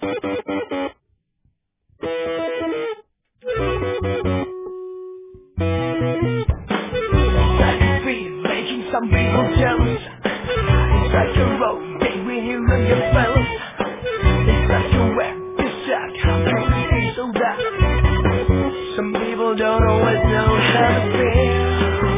Like fear making some people jealous. It's like a road between you and your fellows. It's like a web beside how can it be so that some people don't always know how to feel.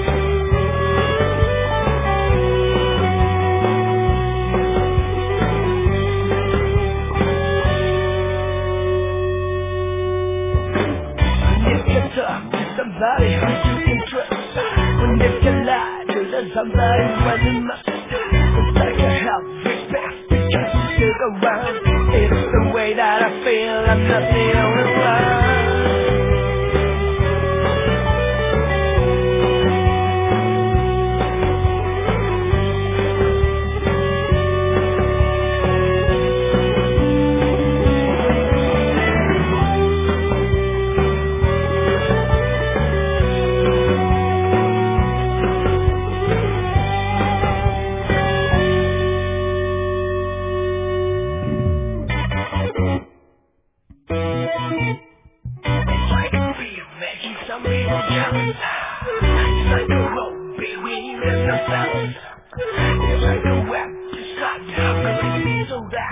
When you can talk to somebody who you interest, when you can lie to somebody when you must. It's like a help respect because you stick around. It's the way that I feel, I'm not the only one. It's like a fear making some people jealous. It's like a road between you and the fellas. It's like a web beside how could it be so that